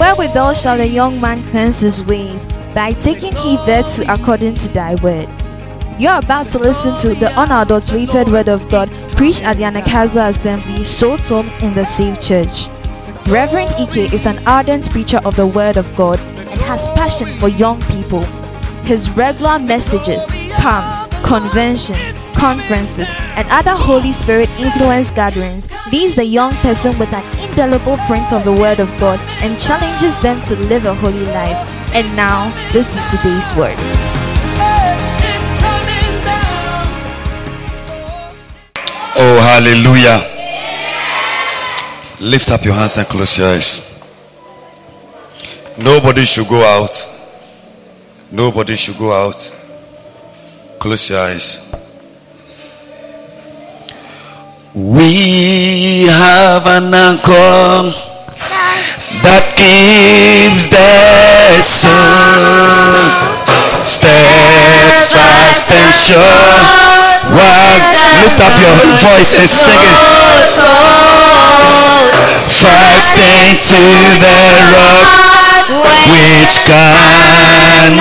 Wherewithal shall a young man cleanse his ways? By taking heed thereto according to thy word. You're about to listen to the unadulterated word of God preached at the Anagkazo Assembly, Salt Home in the Saved Church. Reverend Ike is an ardent preacher of the word of God and has passion for young people. His regular messages, camps, conventions, conferences, and other Holy Spirit influence gatherings leaves the young person with an indelible print of the word of God and challenges them to live a holy life. And now, this is today's word. Oh, hallelujah. Lift up your hands and close your eyes. Nobody should go out. Nobody should go out. Close your eyes. We have an anchor that keeps the soul steadfast and sure. Lift up your voice and sing it. Fast into the rock which cannot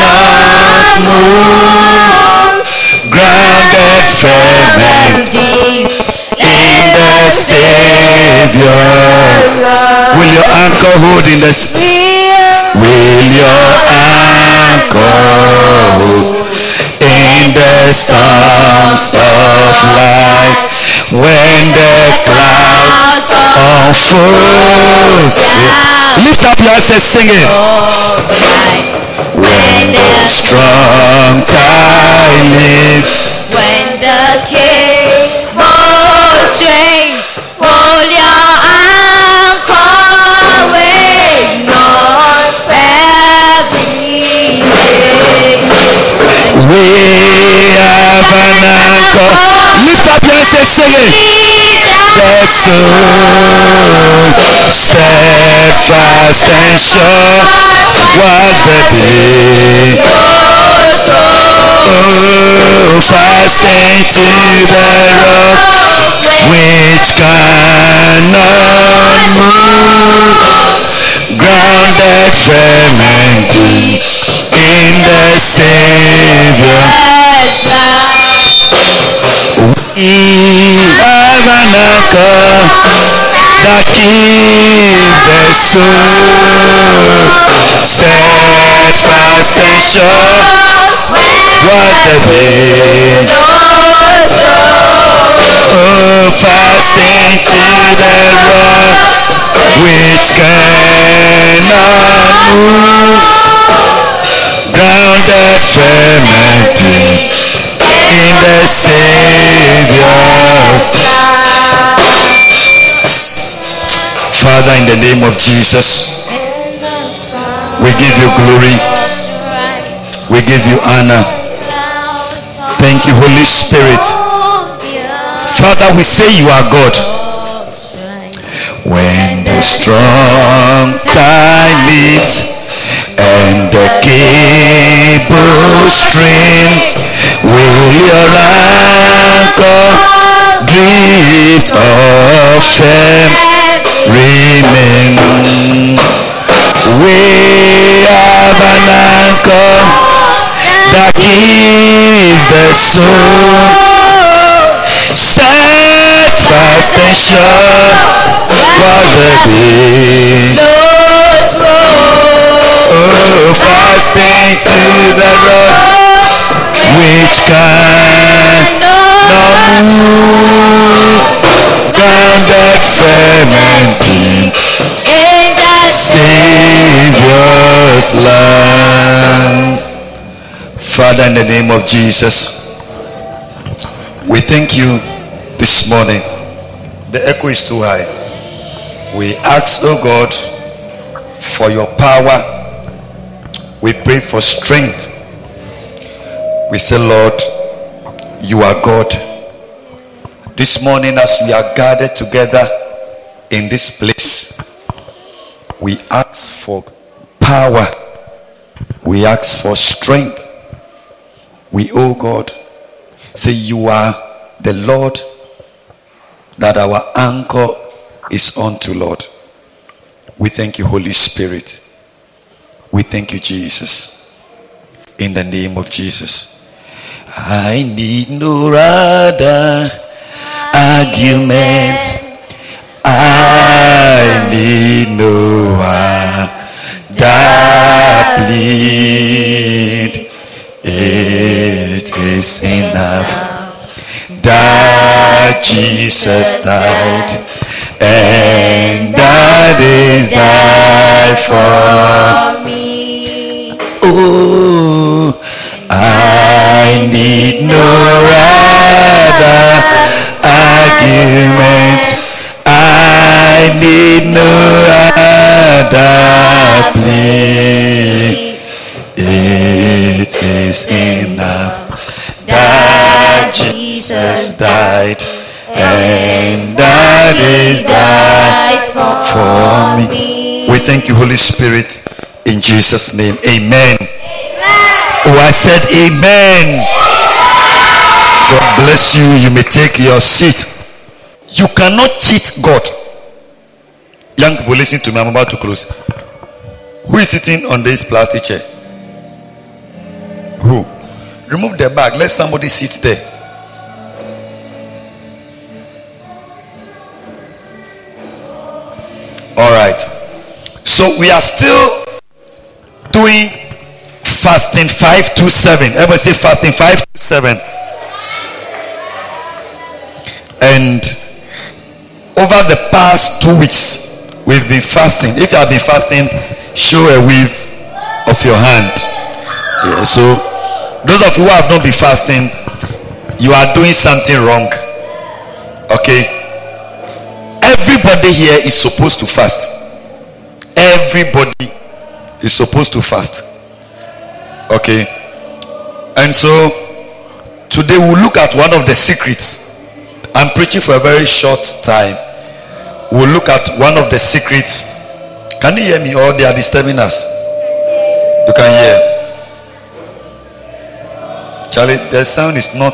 move, grounded firm and deep in the Savior. Will your anchor hold in the Will your anchor hold in the storms of life when the clouds unfold? Lift up your hands and sing it. When the strong tide lifts, when the cable strains, hold your anchor, wait not every day. We have an anchor. Lift up your hands and sing it. The soul steadfast and sure was the day. Oh, fast into the rock which cannot move, grounded firm and deep in the Savior. We have an anchor that keeps the soul steadfast and sure was the day. Oh, fast into the rock which cannot move, grounded firm and deep in the Savior. Father, in the name of Jesus, we give you glory, we give you honor. Thank you, Holy Spirit. Father, we say you are God. When the strong tide lifts and the cable strain, will your anchor drift off and remain? We have an anchor that keeps the soul steadfast and sure was the day. Oh, fast into the rock which cannot move, grounded firm and deep in the Savior's love. Father, in the name of Jesus, we thank you this morning. The echo is too high. We ask, oh God, for your power. We pray for strength. We say, Lord, you are God. This morning, as we are gathered together in this place, we ask for power. We ask for strength. We, oh God, say you are the Lord that our anchor is unto, Lord. We thank you, Holy Spirit. We thank you, Jesus. In the name of Jesus. I need no other argument. I need no other plead. It is enough that Jesus died, and that is died for me. Oh, I need no other argument. I need no other plea. It is enough that Jesus died, and that is died for me. We thank you, Holy Spirit, in Jesus' name. Amen. Oh, I said amen. God bless you. You may take your seat. You cannot cheat God. Young people, listen to me. I'm about to close. Who is sitting on this plastic chair? Who? Remove the bag. Let somebody sit there. All right. So we are still doing fasting 5 to 7. Everybody say fasting 5 to 7. And over the past 2 weeks, we've been fasting. If you have been fasting, show a wave of your hand. Yeah, so those of you who have not been fasting, you are doing something wrong. Okay? Everybody here is supposed to fast. Everybody is supposed to fast. Okay? And so today we'll look at one of the secrets. I'm preaching for a very short time. We'll look at one of the secrets. Can you hear me, or they are disturbing us? You can hear. Charlie, the sound is not.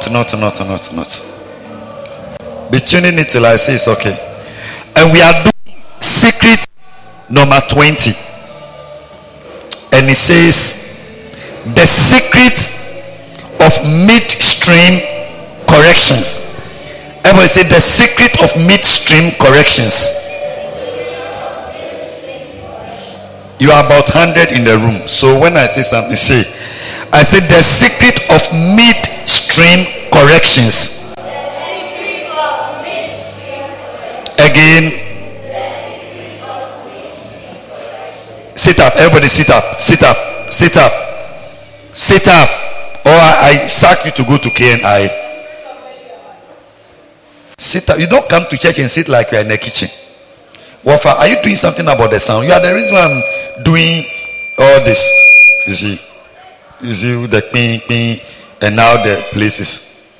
Be tuning it till I say it's okay. And we are doing secret number 20. And it says, the secret of midstream corrections. Everybody say, the secret of midstream corrections. You are about 100 in the room. So when I say something, say, I said the secret of midstream corrections. Again. Sit up. Everybody sit up. Sit up. Sit up. Sit up. Or I sack you to go to KNI. Sit up. You don't come to church and sit like you are in the kitchen. Wafa, are you doing something about the sound? You are the reason why I'm doing all this. You see the ping, and now the places.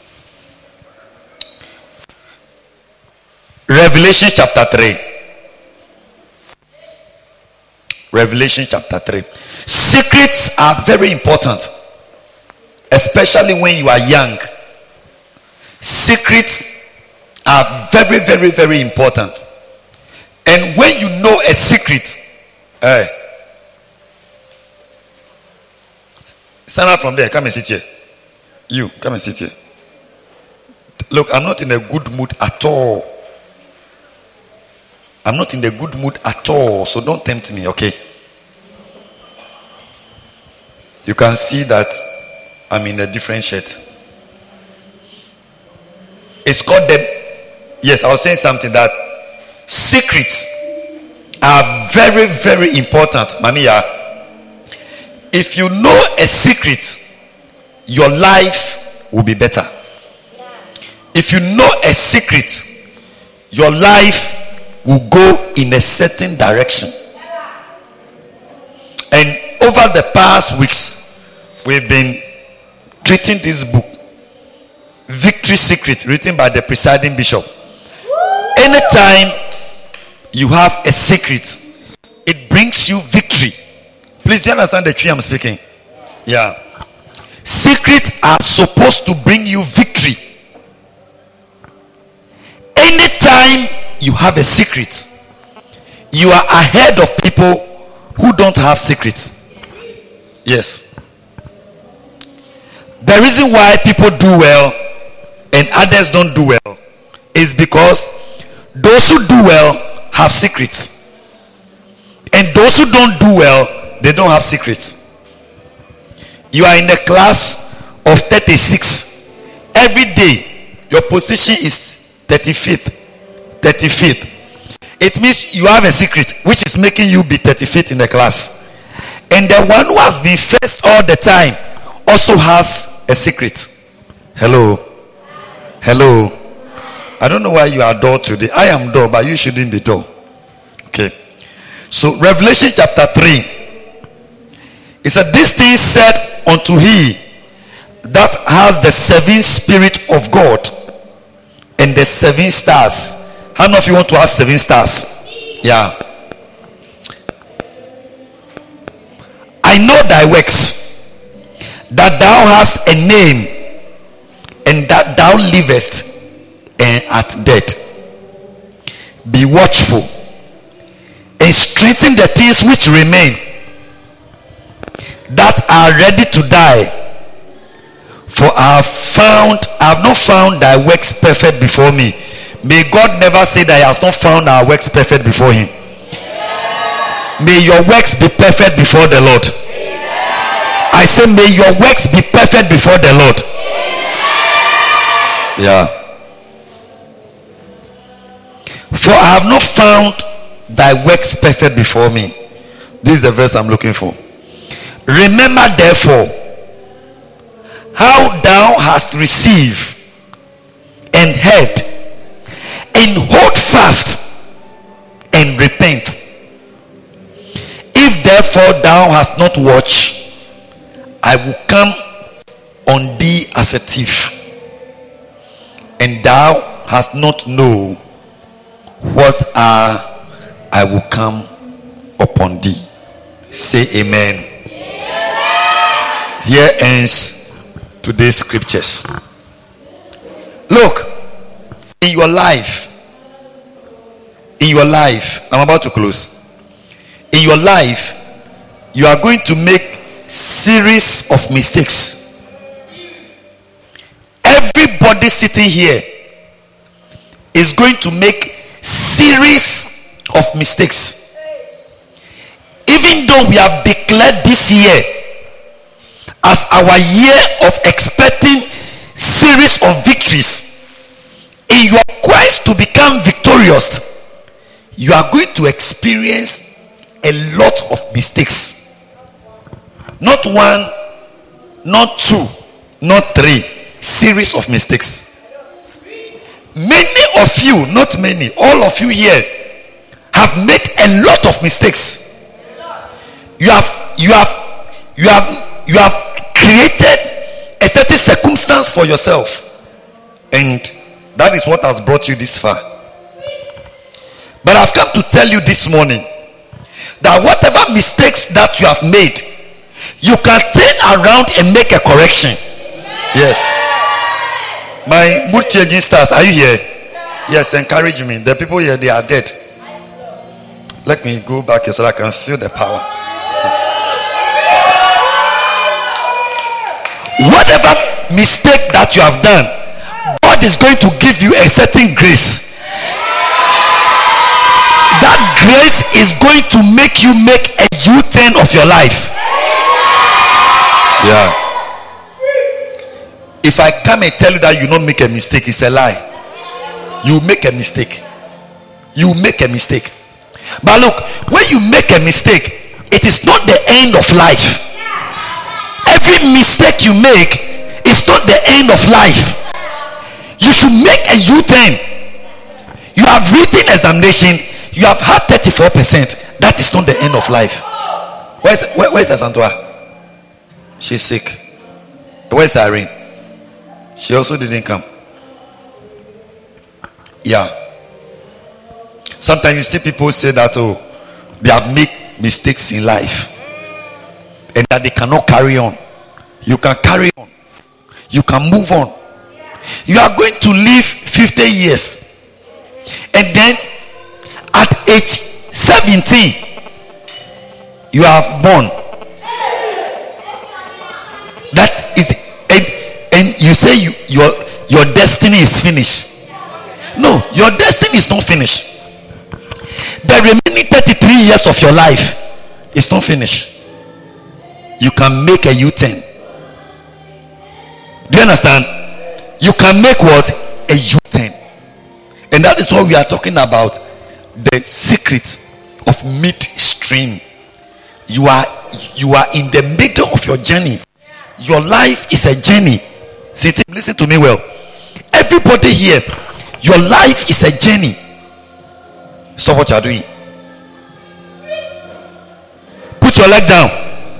Revelation chapter 3. Revelation chapter 3. Secrets are very important, especially when you are young. Secrets are very, very, very important. And when you know a secret, stand up from there. Come and sit here. You, come and sit here. Look, I'm not in a good mood at all. I'm not in the good mood at all. So don't tempt me, okay? You can see that I'm in a different shirt. It's called the... Yes, I was saying something that secrets are very, very important. Mamiya, if you know a secret, your life will be better. If you know a secret, your life will go in a certain direction. And over the past weeks, we've been treating this book, Victory Secret, written by the presiding bishop. Anytime you have a secret, it brings you victory. Please, do you understand the tree I'm speaking? Yeah. Secrets are supposed to bring you victory. Anytime you have a secret, you are ahead of people who don't have secrets. Yes. The reason why people do well and others don't do well is because those who do well have secrets, and those who don't do well, they don't have secrets. You are in a class of 36. Every day your position is 35th. It means you have a secret which is making you be 35th in the class, and the one who has been first all the time also has a secret. Hello. I don't know why you are dull today. I am dull, but you shouldn't be dull. Okay. So Revelation chapter 3, it said, this thing said unto he that has the seven spirit of God and the 7 stars. How many of you want to have 7 stars? Yeah. I know thy works, that thou hast a name, and that thou livest and art dead. Be watchful and strengthen the things which remain that are ready to die. For I have not found thy works perfect before me. May God never say that he has not found our works perfect before him. May your works be perfect before the Lord. I say, may your works be perfect before the Lord. Yeah. For I have not found thy works perfect before me. This is the verse I'm looking for. Remember therefore how thou hast received and heard, and hold fast and repent. If therefore thou hast not watched, I will come on thee as a thief, and thou hast not known what I will come upon thee. Say amen. Here ends today's scriptures. Look, in your life, I'm about to close. In your life, you are going to make series of mistakes. Everybody sitting here is going to make series of mistakes. Even though we have declared this year as our year of expecting series of victories, in your quest to become victorious, you are going to experience a lot of mistakes. Not one, not two, not three. Series of mistakes. Many of you, not many, all of you here have made a lot of mistakes. You have created a certain circumstance for yourself, and that is what has brought you this far. But I've come to tell you this morning that whatever mistakes that you have made, you can turn around and make a correction. Yes. My mood changing stars, are you here? Yes, encourage me. The people here, they are dead. Let me go back so I can feel the power. Whatever mistake that you have done, God is going to give you a certain grace. That grace is going to make you make a U-turn of your life. Yeah. If I come and tell you that you don't make a mistake, it's a lie. You make a mistake. You make a mistake. But look, when you make a mistake, it is not the end of life. Every mistake you make is not the end of life. You should make a U-turn. You have written examination, you have had 34%. That is not the end of life. Where's Asantua? She's sick. Where's Irene? She also didn't come. Yeah. Sometimes you see people say that, oh, they have made mistakes in life and that they cannot carry on. You can carry on. You can move on. You are going to live 50 years, and then at age 17 you have born. say your destiny is finished. No, your destiny is not finished. The remaining 33 years of your life is not finished. You can make a U-turn. Do you understand? You can make what? A U-turn. And that is what we are talking about. The secret of midstream. You are in the middle of your journey. Your life is a journey. Listen to me well. Everybody here, your life is a journey. Stop what you are doing. Put your leg down.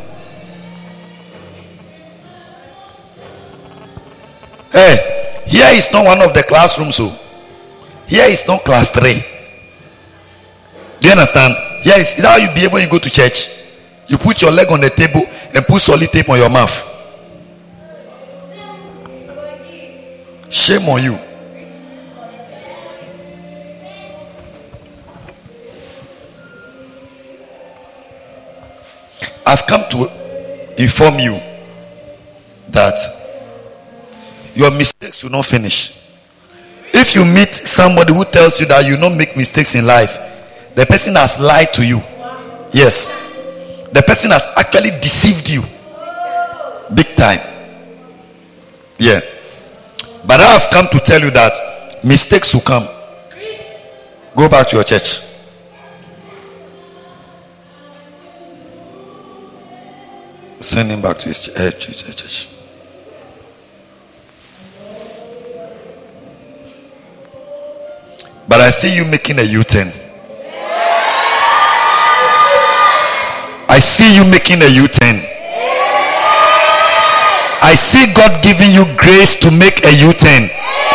Hey, here is not one of the classrooms. So here is not class 3. Do you understand? Here is how you behave when you go to church. You put your leg on the table and put solid tape on your mouth. Shame on you. I've come to inform you that your mistakes will not finish. If you meet somebody who tells you that you don't make mistakes in life, the person has lied to you. Yes, the person has actually deceived you big time. Yeah, but I have come to tell you that mistakes will come. Go back to your church. Send him back to his church. But I see you making a U-turn. I see you making a U-turn. I see God giving you grace to make a U-turn.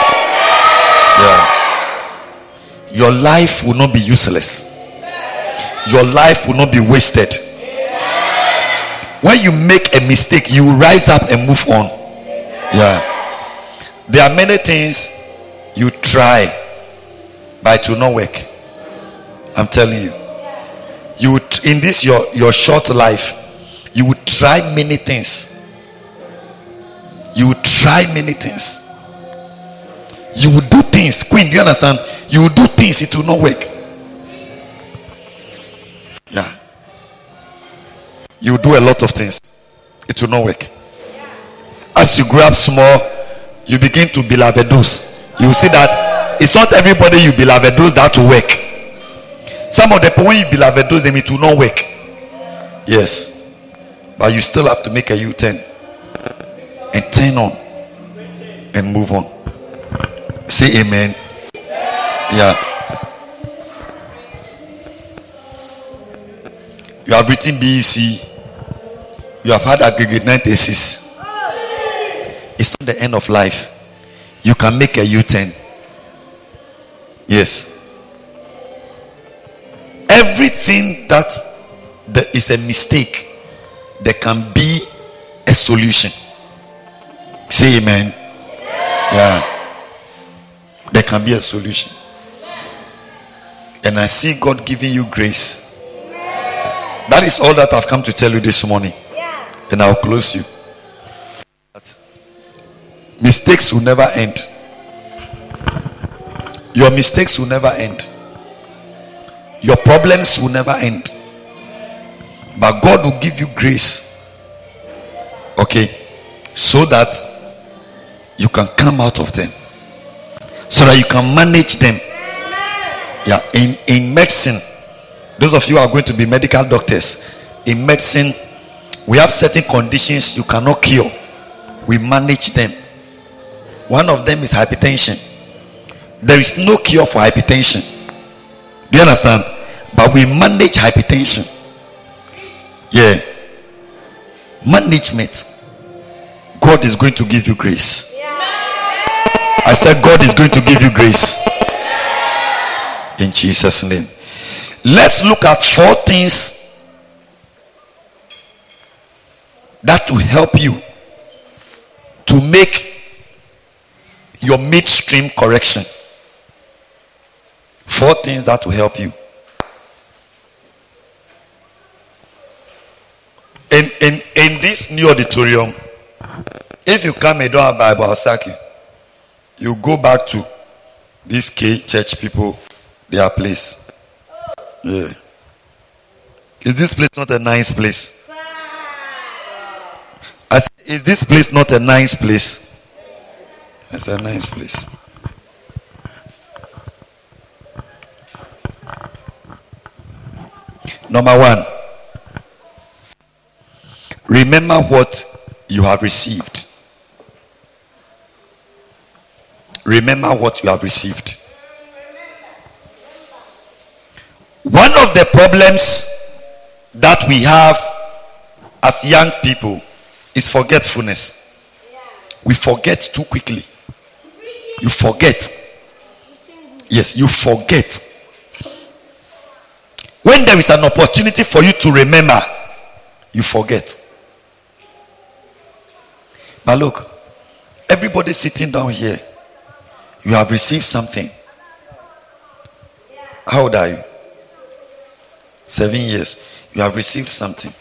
Yeah. Your life will not be useless. Your life will not be wasted. When you make a mistake, you will rise up and move on. Yeah. There are many things you try, but it will not work. I'm telling you. You would, in this your short life, you would try many things. You would try many things. You would do things. Queen, do you understand? You would do things, it will not work. Yeah. You do a lot of things, it will not work. As you grow up small, you begin to beloved-dose. You see that it's not everybody you beloved-dose that will work. Some of the people, when you beloved-dose them, it will not work. Yes, but you still have to make a U-turn and turn on and move on. Say amen. Yeah. You have written BEC. You have had aggregate 9 thesis. It's not the end of life. You can make a U-turn. Yes. Everything that is a mistake, there can be a solution. Say amen. Yeah. There can be a solution. And I see God giving you grace. That is all that I've come to tell you this morning. And I'll close you. Mistakes will never end. Your mistakes will never end. Your problems will never end. But God will give you grace. Okay. So that you can come out of them. So that you can manage them. Yeah. In medicine, those of you who are going to be medical doctors, in medicine, we have certain conditions you cannot cure. We manage them. One of them is hypertension. There is no cure for hypertension. Do you understand? But we manage hypertension. Yeah. Management. God is going to give you grace. I said God is going to give you grace. In Jesus' name. Let's look at 4 things that will help you to make your midstream correction. 4 things that will help you. In this new auditorium, If you come and don't have Bible, I'll sack you. You go back to these church people, their place. Yeah. Is this place not a nice place? Is this place not a nice place? It's a nice place. Number one, remember what you have received. Remember what you have received. One of the problems that we have as young people is forgetfulness. We forget too quickly. You forget. Yes, you forget. When there is an opportunity for you to remember, you forget. But look, everybody sitting down here, you have received something. How old are you? 7 years. You have received something.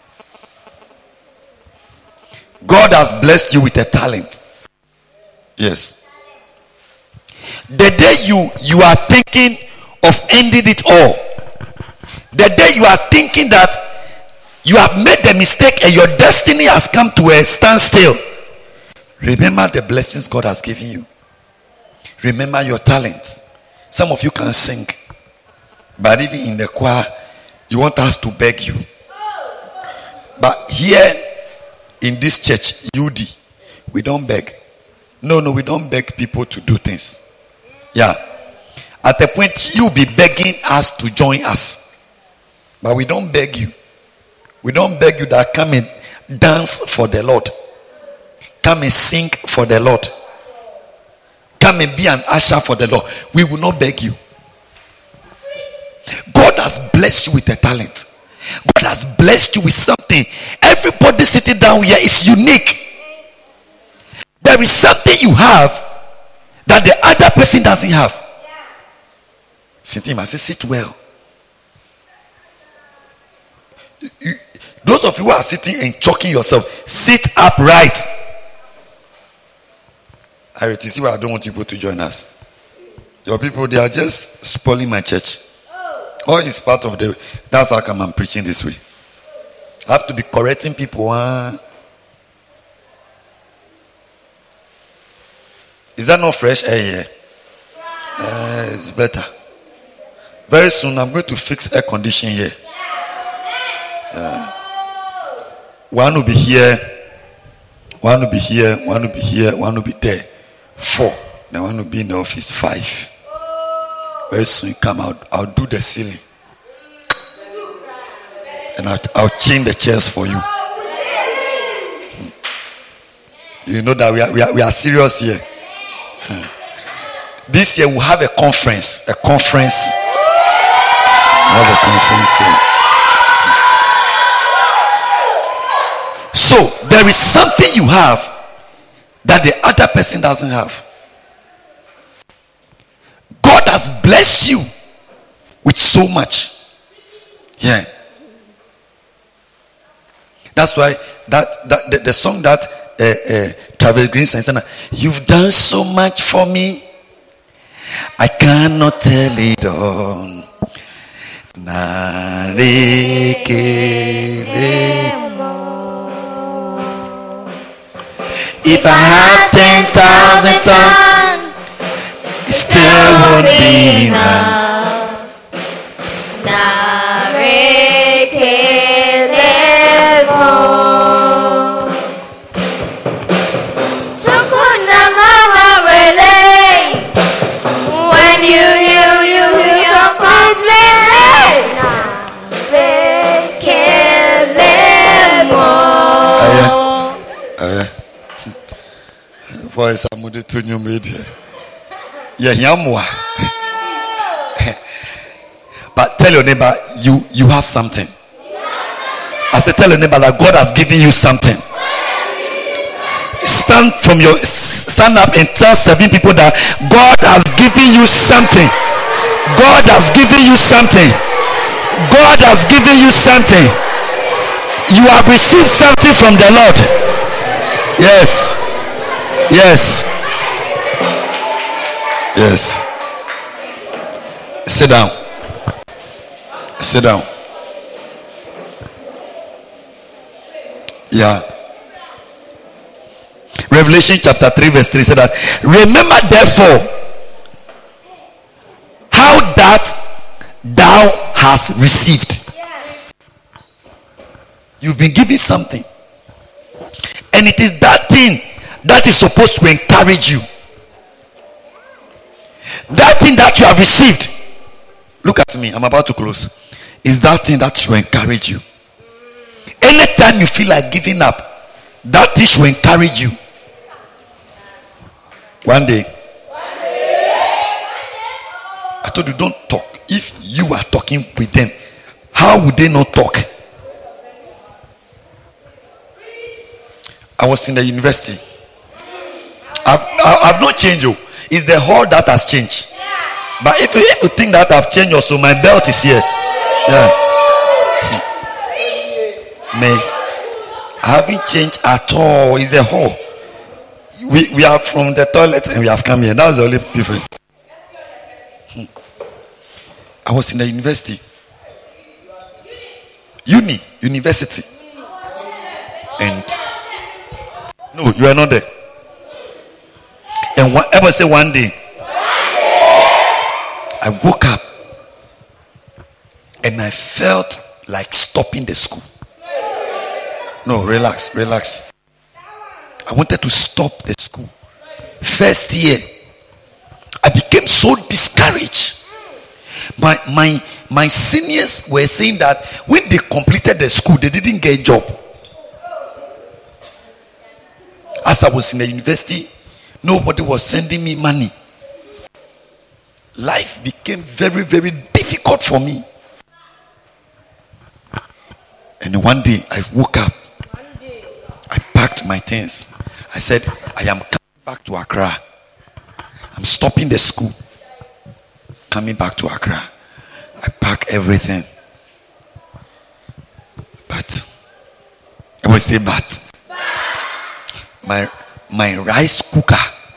God has blessed you with a talent. Yes. The day you are thinking of ending it all, the day you are thinking that you have made the mistake and your destiny has come to a standstill, remember the blessings God has given you. Remember your talent. Some of you can sing, but even in the choir, you want us to beg you. But here in this church, UD, we don't beg. No, we don't beg people to do things. Yeah. At a point, you'll be begging us to join us. But we don't beg you. We don't beg you that come and dance for the Lord. Come and sing for the Lord. Come and be an usher for the Lord. We will not beg you. God has blessed you with a talent. God has blessed you with something. Everybody sitting down here is unique. There is something you have that the other person doesn't have. I say, sit well. Those of you who are sitting and choking yourself, sit upright. You see why I don't want people to join us. Your people, they are just spoiling my church. All is part of the. That's how come I'm preaching this way. I have to be correcting people. Is that not fresh air here? It's better. Very soon I'm going to fix air conditioning here. One will be here, one will be here, one will be here, one will be there. 4. Then one will be in the office. 5. Very soon you come out. I'll do the ceiling. And I'll change the chairs for you. You know that we are serious here. This year we'll have a conference. We'll have a conference here. So there is something you have that the other person doesn't have. God has blessed you with so much. Yeah. That's why the song that Travis Green sang, you've done so much for me, I cannot tell it all. If I had 10,000 tongues, it still won't be enough. When you voice amude to new media. Yeah, but tell your neighbor you have something. I said, tell your neighbor that God has given you something. Stand up and tell 7 people that God has given you something. God has given you something. God has given you something. You have received something from the Lord. Yes. Yes. Yes. Sit down. Sit down. Yeah. Revelation chapter 3 verse 3 said that, remember therefore how that thou hast received. You've been given something, and it is that thing that is supposed to encourage you. That thing that you have received, look at me, I'm about to close, is that thing that should encourage you. Anytime you feel like giving up, that thing should encourage you. One day, I told you, don't talk. If you are talking with them, how would they not talk? I was in the university. I've not changed you. It's the hall that has changed. But if you think that I've changed also, my belt is here. Yeah. Me, I haven't changed at all. It's the hall. We are from the toilet and we have come here. That's the only difference. I was in the university. University. And no, you are not there. And whatever say one day, I woke up and I felt like stopping the school. No, relax. I wanted to stop the school. First year, I became so discouraged. My seniors were saying that when they completed the school, they didn't get a job. As I was in the university, nobody was sending me money. Life became very, very difficult for me. And one day I woke up. I packed my things. I said, I am coming back to Accra. I'm stopping the school. Coming back to Accra. I packed everything. But I will say but. My rice cooker.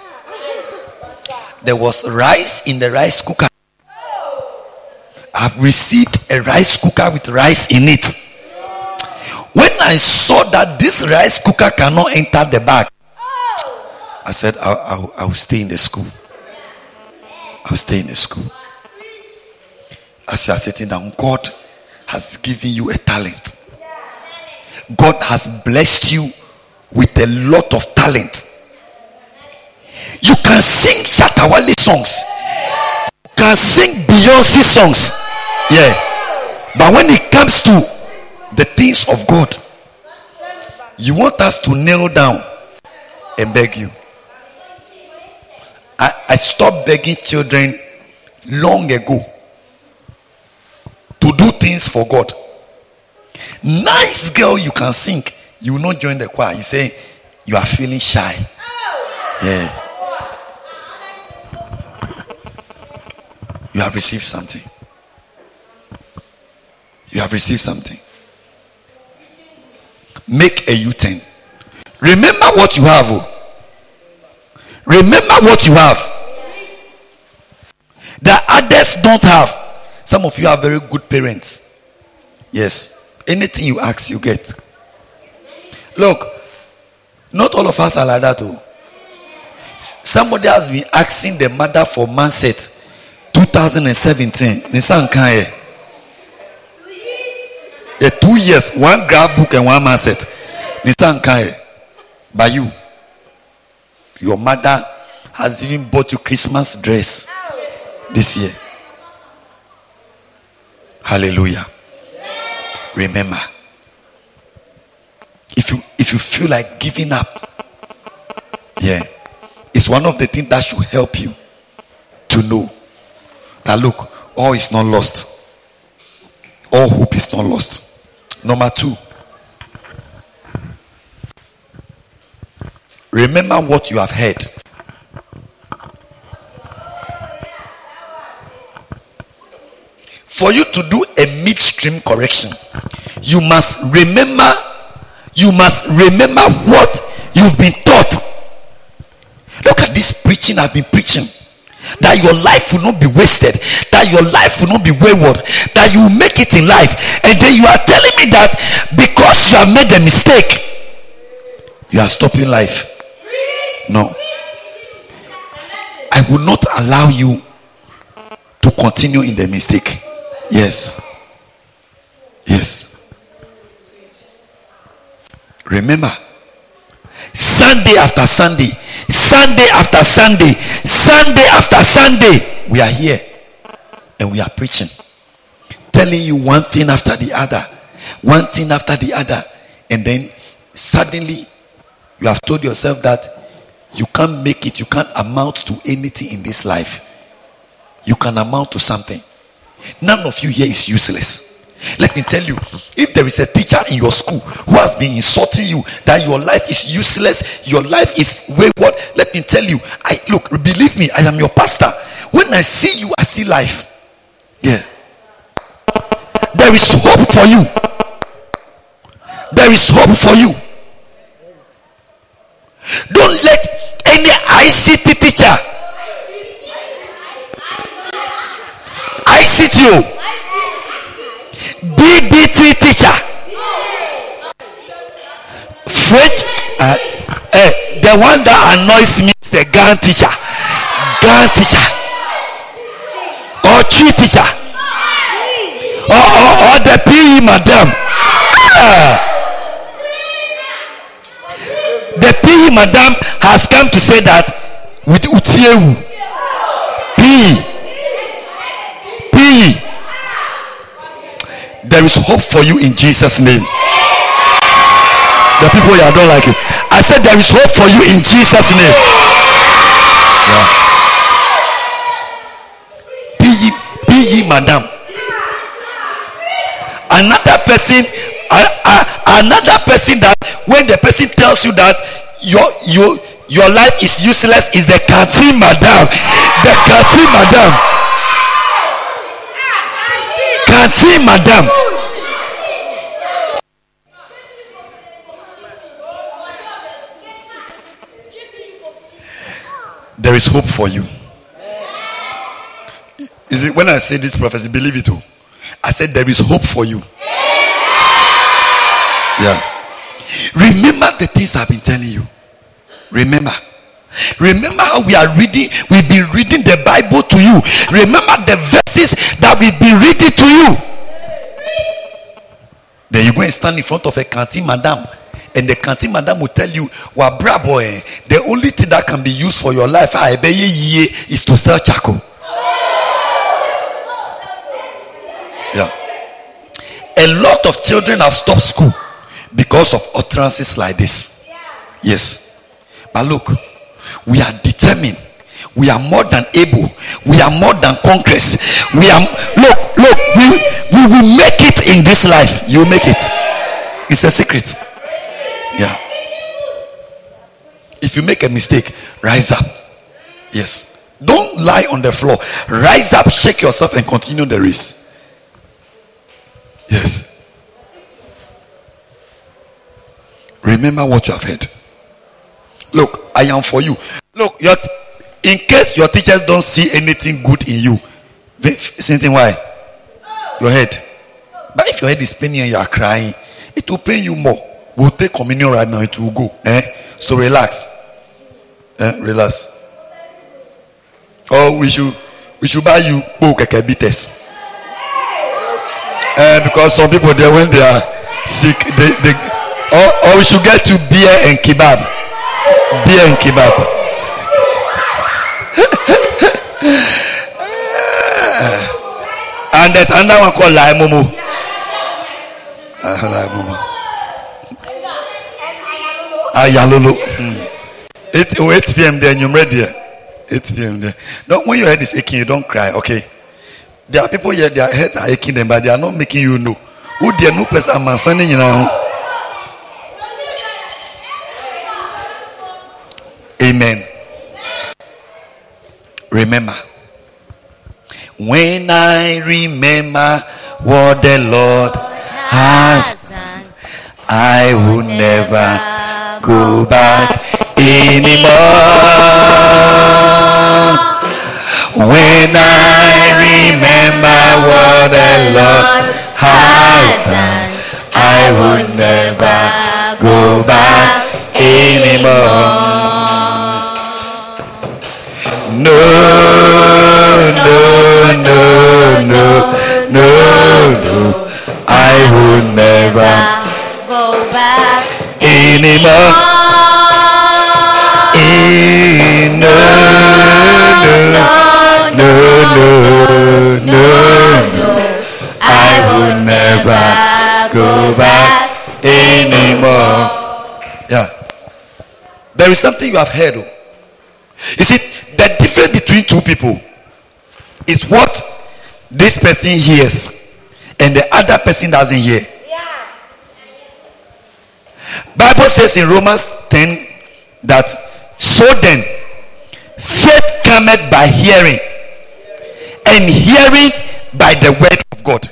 There was rice in the rice cooker. I've received a rice cooker with rice in it. When I saw that this rice cooker cannot enter the bag, I said, I will stay in the school. I will stay in the school. As you are sitting down, God has given you a talent. God has blessed you with a lot of talent. You can sing Shatta Wale songs. You can sing Beyonce songs. Yeah. But when it comes to the things of God, you want us to kneel down and beg you. I stopped begging children long ago to do things for God. Nice girl, you can sing. You will not join the choir. You say you are feeling shy. Yeah. You have received something. You have received something. Make a U-turn. Remember what you have. Remember what you have that others don't have. Some of you are very good parents. Yes. Anything you ask, you get. Look, not all of us are like that. Somebody has been asking the mother for mindset 2017. Nissan Kanye. 2 years, one graph book and one mindset. Nissan Kanye. By you. Your mother has even bought you Christmas dress this year. Hallelujah. Remember, if you feel like giving up, yeah, it's one of the things that should help you to know that look, all is not lost. All hope is not lost. Number 2, remember what you have heard. For you to do a midstream correction, you must remember what you you've been taught. Look at this preaching I've been preaching, that your life will not be wasted, that your life will not be wayward, that you will make it in life. And then you are telling me that because you have made a mistake, you are stopping life. No, I will not allow you to continue in the mistake. Yes. Remember, Sunday after Sunday, Sunday after Sunday, Sunday after Sunday, we are here and we are preaching, telling you one thing after the other, one thing after the other. And then suddenly you have told yourself that you can't make it, you can't amount to anything in this life. You can amount to something. None of you here is useless. Let me tell you, if there is a teacher in your school who has been insulting you that your life is useless, your life is wayward, let me tell you, believe me, I am your pastor. When I see you, I see life. Yeah. There is hope for you. There is hope for you. Don't let any ICT teacher, ICTO, BBT teacher, French, the one that annoys me is a Gan teacher, or Chi teacher, or the PE madam. The PE madam has come to say that with Utiewu, PE. There is hope for you in Jesus' name. The people here don't like it. I said there is hope for you in Jesus' name. Yeah. PE madam. Another person that when the person tells you that your life is useless is the canteen madam. The canteen madam. Canteen madam. There is hope for you. Is it when I say this prophecy, believe it too? I said there is hope for you. Yeah. Remember the things I've been telling you. Remember how we are reading. We've been reading the Bible to you. Remember the verses that we've been reading to you. Then you go and stand in front of a canteen madam, and the canteen madam will tell you, "Well, bra boy, the only thing that can be used for your life is to sell charcoal." Yeah. A lot of children have stopped school because of utterances like this. Yes. But look, we are determined. We are more than able. We are more than conquerors. We will make it in this life. You will make it. It's a secret. Yeah. If you make a mistake, rise up. Yes. Don't lie on the floor. Rise up, shake yourself, and continue the race. Yes. Remember what you have heard. Look, I am for you. Look, in case your teachers don't see anything good in you, same thing. Why? Your head. But if your head is paining and you are crying, it will pain you more. We'll take communion right now. It will go. So relax. Relax. Or we should buy you bitters. Because some people there, when they are sick, or we should get you beer and kebab. Beer and kebab. And there's another one called Lai Momo. Lai Momo. Ayalolo. 8 p.m. there, you're ready. 8 p.m. there. Don't, when your head is aching, you don't cry, okay? There are people here, their heads are aching them, but they are not making you know. Who they are no person man standing in now. Amen. Remember, when I remember what the Lord has done, I will never go back anymore. When I remember what the Lord has done, I will never go back anymore. No, I will never go back anymore. No, I will never go back anymore. Yeah. There is something you have heard. You see, the difference between two people is what this person hears and the other person doesn't hear. Bible says in Romans 10 that so then faith cometh by hearing, and hearing by the word of God.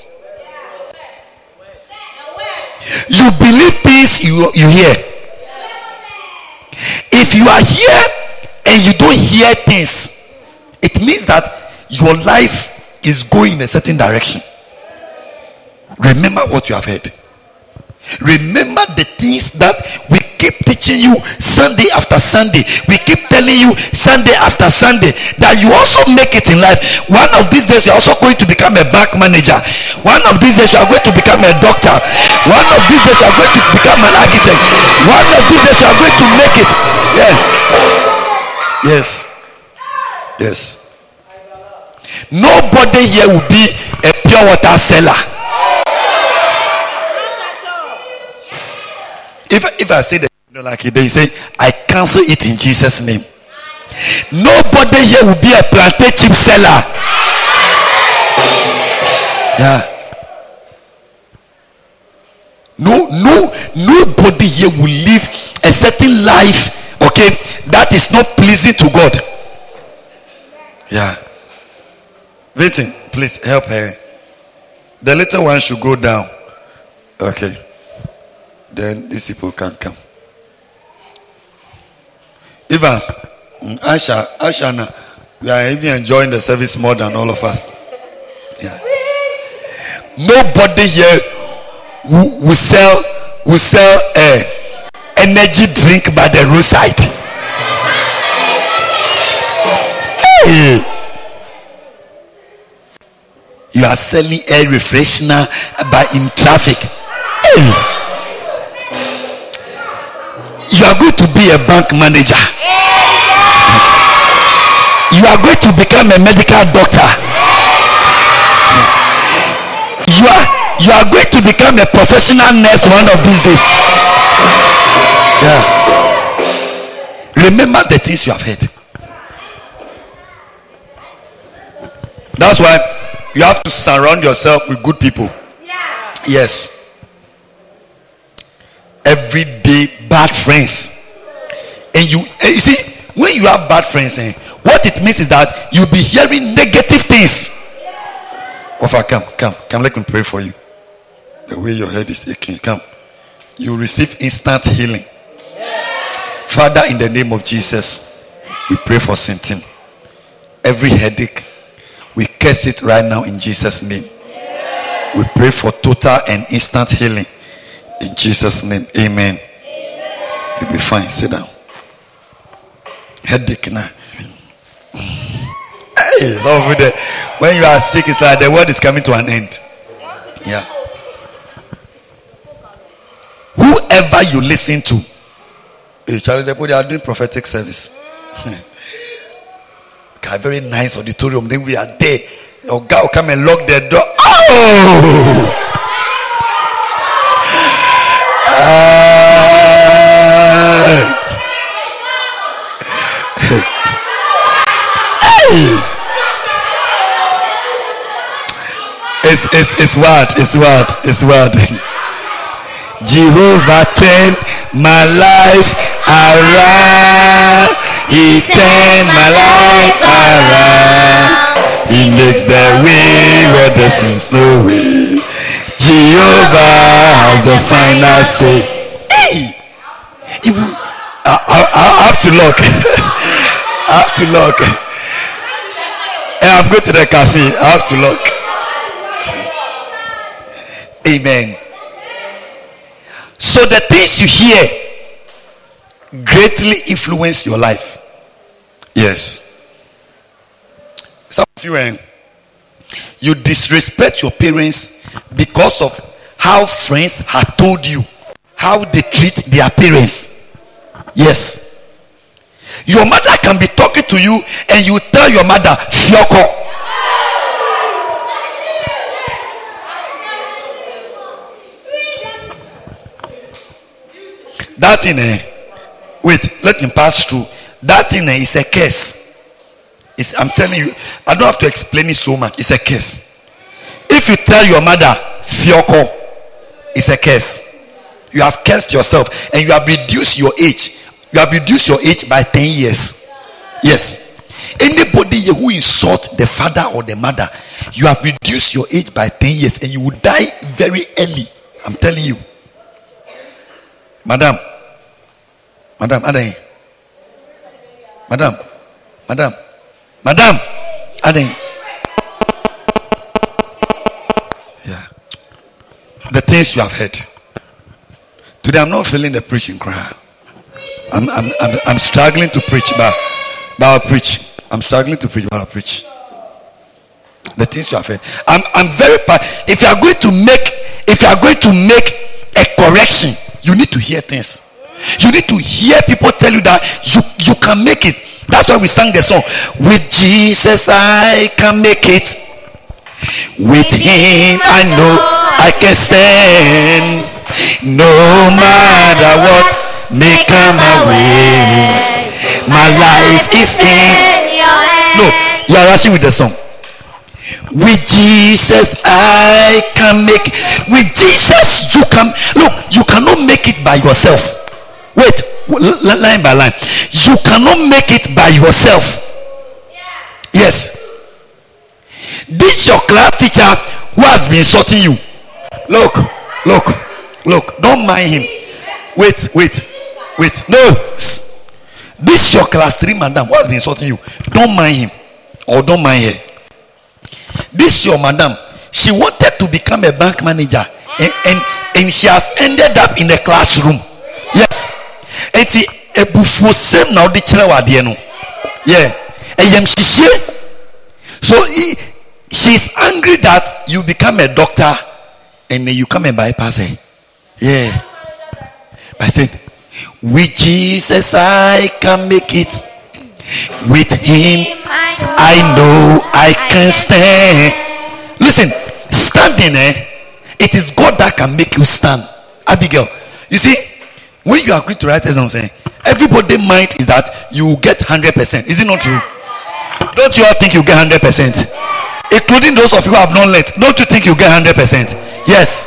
You believe things you hear. If you are here and you don't hear things, it means that your life is going in a certain direction. Remember what you have heard. Remember the things that we keep teaching you Sunday after Sunday. We keep telling you Sunday after Sunday that you also make it in life. One of these days you are also going to become a bank manager. One of these days you are going to become a doctor. One of these days you are going to become an architect. One of these days you are going to make it. Yeah. Yes. Nobody here will be a pure water seller. If I say that you don't like it, then you say, I cancel it in Jesus' name. Nobody here will be a plantain chip seller. Yeah. Nobody here will live a certain life, okay, that is not pleasing to God. Yeah. Vincent, please help her. The little one should go down. Okay. Then these people can come. Evans, Ashana, we are even enjoying the service more than all of us. Yeah. Nobody here will sell energy drink by the roadside. Hey. You are selling air refreshener in traffic. Hey. You are going to be a bank manager. You are going to become a medical doctor. You are going to become a professional nurse one of these days. Yeah. Remember the things you have heard. That's why you have to surround yourself with good people. Yes. Everyday bad friends, and you see, when you have bad friends, what it means is that you'll be hearing negative things. Ofa, come, let me pray for you. The way your head is aching, come. You receive instant healing. Father, in the name of Jesus, we pray for Saint-Tim. Every headache, we curse it right now in Jesus' name. We pray for total and instant healing. In Jesus' name, amen. You'll be fine. Sit down. Headache now. Hey, it's over there. When you are sick, it's like the world is coming to an end. Yeah. Whoever you listen to, Charlie, they are doing prophetic service. A very nice auditorium. Then we are there. Your guy will come and lock the door. Oh! It's wild. Jehovah turned my life around. He turned my life around. He makes the way where there seems no way. Jehovah has the final say. Hey! I have to lock. I have to lock. I'm going to the cafe. I have to lock. Amen. So the things you hear greatly influence your life. Yes. Some of you, you disrespect your parents because of how friends have told you how they treat their parents. Yes. Your mother can be talking to you and you tell your mother, Fioko. That thing, wait, let me pass through. That thing is a curse. I'm telling you, I don't have to explain it so much. It's a curse. If you tell your mother, Fioko, it's a curse. You have cursed yourself and you have reduced your age. You have reduced your age by 10 years. Yes. Anybody who insult the father or the mother, you have reduced your age by 10 years and you will die very early. I'm telling you. Madam, Ade. Madam, Ade. Yeah. The things you have heard. Today I'm not feeling the preaching cry. I'm struggling to preach, but I'll preach. I'm struggling to preach, but I'll preach. The things you have heard. I'm very if you are going to make a correction, you need to hear things. You need to hear people tell you that you can make it. That's why we sang the song. With Jesus I can make it. With him I know I can stand. No matter what may come my way, my life is in your hands. No, you are rushing with the song. With Jesus I can make it. With Jesus you can. Look, you cannot make it by yourself. Wait, line by line. You cannot make it by yourself. Yes. This your class teacher who has been insulting you. Look. Don't mind him. Wait. No. This your class 3 madam who has been insulting you. Don't mind him. Or don't mind her. This your madam. She wanted to become a bank manager. And she has ended up in the classroom. Yes. And now the yeah. So she's angry that you become a doctor and you come and bypass her. Yeah. I said, with Jesus I can make it. With him I know I can stand. Listen, standing it is God that can make you stand. Abigail, you see, when you are going to write exam, everybody's mind is that you will get 100%. Is it not true? Don't you all think you get 100%? Including those of you who have not learned. Don't you think you get 100%? Yes.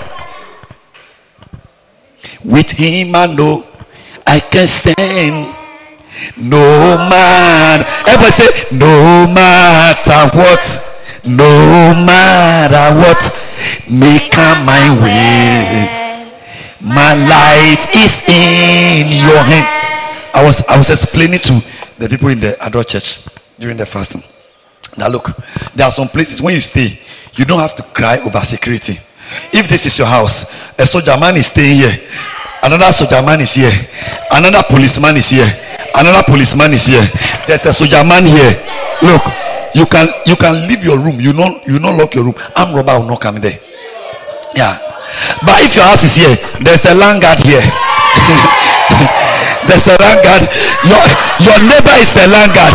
With him I know I can stand. No matter. Everybody say, no matter what. No matter what may come my way, my life is in your hand. I was explaining to the people in the adult church during the fasting. Now look, there are some places when you stay, you don't have to cry over security. If this is your house, a soldier man is staying here, another soldier man is here, another policeman is here, another policeman is here. There's a soldier man here. Look, you can leave your room. You not lock your room. Armed robber will not come there. Yeah. But if your house is here, there's a land guard here. There's a land guard. Your neighbor is a land guard.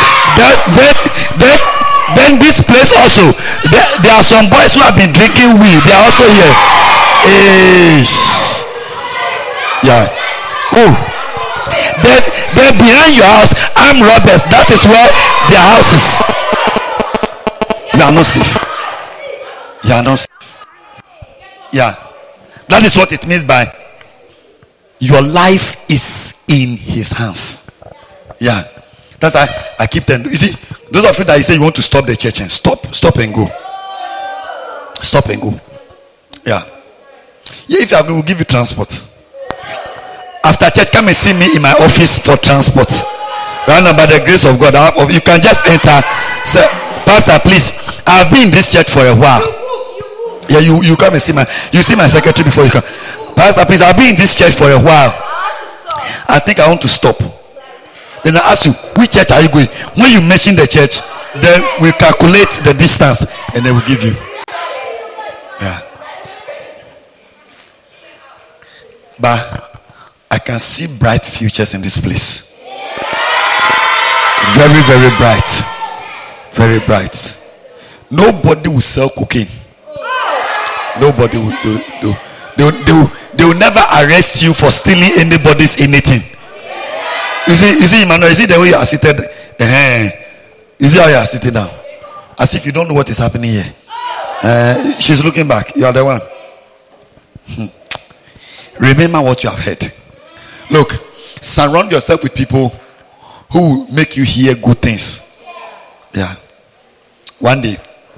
Then this place also, there are some boys who have been drinking weed. They are also here. Yeah. Oh. Then behind your house, armed robbers. That is where their house is. You are not safe. You are not safe. Yeah. That is what it means by your life is in his hands. Yeah. That's why I keep telling you. See, those of you that you say you want to stop the church and stop and go. Stop and go. Yeah. Yeah, if you are going, we'll give you transport. After church, come and see me in my office for transport. Right now, by the grace of God, you can just enter. Say, Pastor, please, I've been in this church for a while. Yeah, you come and see my secretary before you come. Pastor, please, I've been in this church for a while. I think I want to stop. Then I ask you, which church are you going? When you mention the church, then we calculate the distance and then we give you. Yeah. But I can see bright futures in this place. Very, very bright. Very bright. Nobody will sell cocaine. Nobody will do. They will never arrest you for stealing anybody's anything. You see, Emmanuel, you see the way you are seated? You see how you are sitting now? As if you don't know what is happening here. She's looking back. You are the one. Remember what you have heard. Look, surround yourself with people who will make you hear good things. Yeah. One day.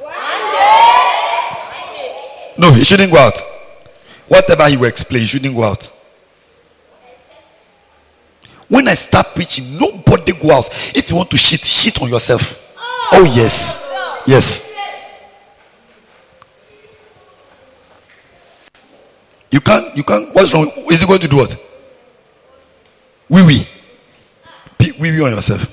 No, he shouldn't go out. Whatever he will explain, he shouldn't go out. When I start preaching, nobody go out. If you want to shit on yourself. Oh yes. Yes. You can't. What's wrong? Is he going to do what? Wee on yourself.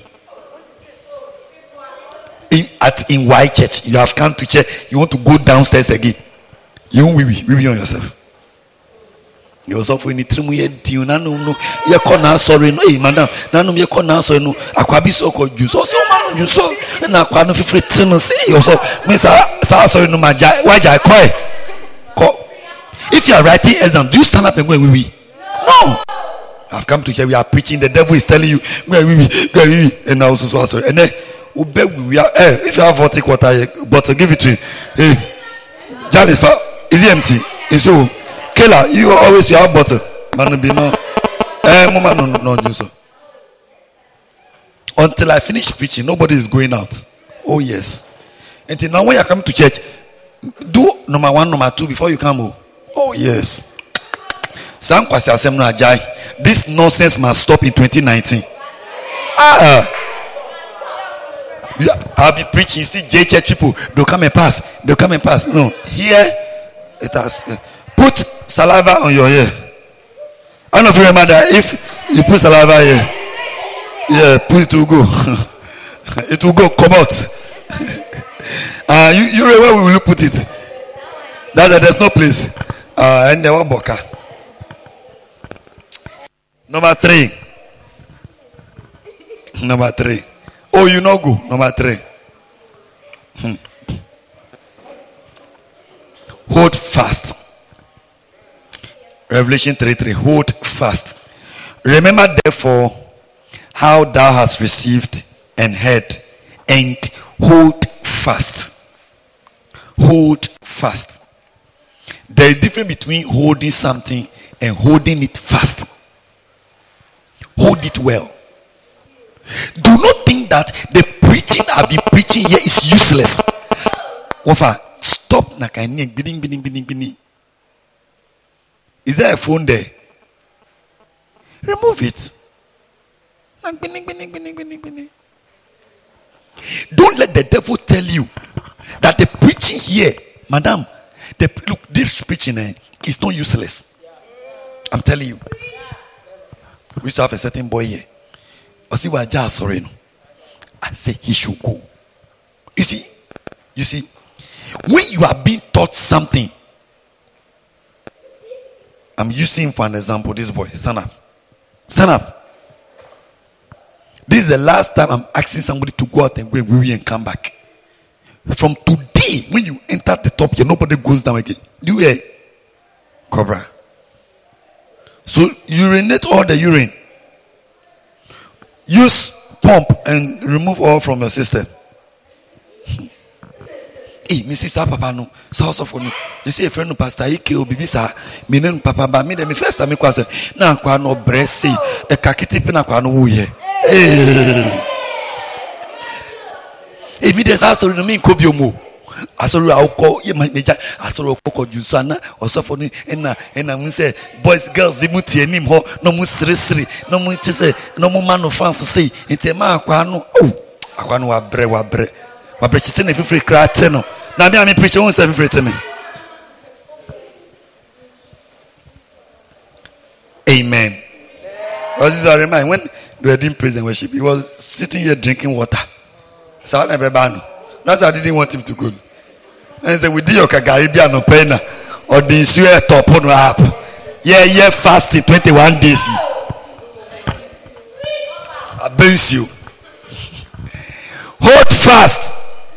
In white church, you have come to church. You want to go downstairs again. You wee on yourself. You also for any trim we do no. You can't sorry no. Hey madam, nano you can't sorry no. Aquabi so called juice. So man you so and aquano fi free tin say also. Me sorry no my why jai call. If you are writing exam, do you stand up and go wee? No. I've come to church. We are preaching. The devil is telling you go wee. And now so sorry. And then we are. If you have vodka water, but give it to him. Hey, Jalifa, is it empty? It's so. Kela, you have butter. Man, be no. No, do so. Until I finish preaching, nobody is going out. Oh yes. Until now, when you come to church, do number 1, number 2 before you come home. Oh yes. This nonsense must stop in 2019. I'll be preaching. You see, J church people, they'll come and pass. No, here it has. Put saliva on your ear. I don't know if you remember that. If you put saliva here, yeah, put it will go. It will go. Come out. You remember where will you put it? There's no place. And there one boka. Number 3. Oh, you know go. Number 3. Hold fast. Revelation 3:3. Hold fast. Remember therefore how thou hast received and heard, and hold fast. Hold fast. There is a difference between holding something and holding it fast. Hold it well. Do not think that the preaching I've been preaching here is useless. Wafa, stop. Is there a phone there? Remove it. Don't let the devil tell you that the preaching here, madam, look, this preaching is not useless. I'm telling you. We used to have a certain boy here. I see what I sorry. I say he should go. You see, when you are being taught something, I'm using for an example this boy. Stand up. This is the last time I'm asking somebody to go out and go and come back. From today, when you enter the top here, nobody goes down again. Do you hear? Cobra. So urinate all the urine. Use pump and remove all from your system. Hey, Mrs. Papa no, so for me. You see a friend of Pastor Ike Obibi sa, me no papa ba me the first time me kwase na kwa no bresse e kakiti pe na kwa no wo ye. Eh. Me dey say sorry no me nkobio mo. asoro awko ye manager asoro kokko jusana osofo ni na mun say boys girls they muti enim ho no mu siri no mu chese no mu man of France say enti ma akwa no akwa no wa bre chite na fifiri krate no na me preach won say fifiri to me. Amen. This I remind when they were doing praise and worship, he was sitting here drinking water. So I never ban. That's why I didn't want him to go. And he said, "We did your Caribbean pena or the swear top on app. Yeah, fasting 21 days. I bless you. Hold fast.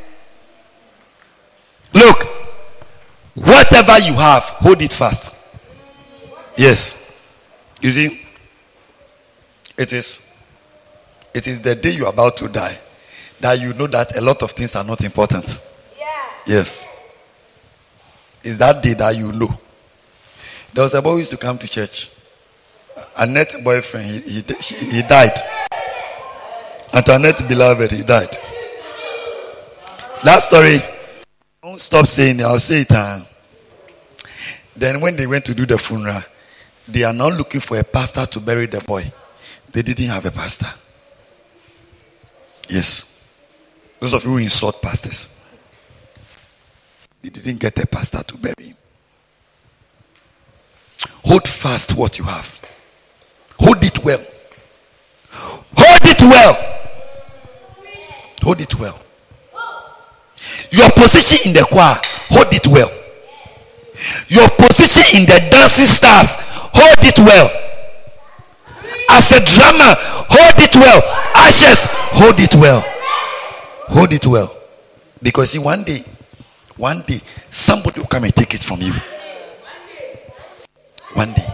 Look, whatever you have, hold it fast. Yes. You see, it is the day you are about to die that you know that a lot of things are not important. Yeah. Yes. It's that day that you know. There was a boy who used to come to church. Annette's boyfriend, he died. Antoinette's beloved, he died. That story, I won't stop saying it, I'll say it. Then when they went to do the funeral, they are now looking for a pastor to bury the boy. They didn't have a pastor. Yes. Those of you who insult pastors, they didn't get a pastor to bury him. Hold fast what you have. Hold it well. Hold it well. Hold it well. Your position in the choir, hold it well. Your position in the dancing stars, hold it well. As a drummer, hold it well. Ashes, hold it well. Hold it well. Because see, one day, somebody will come and take it from you. One day.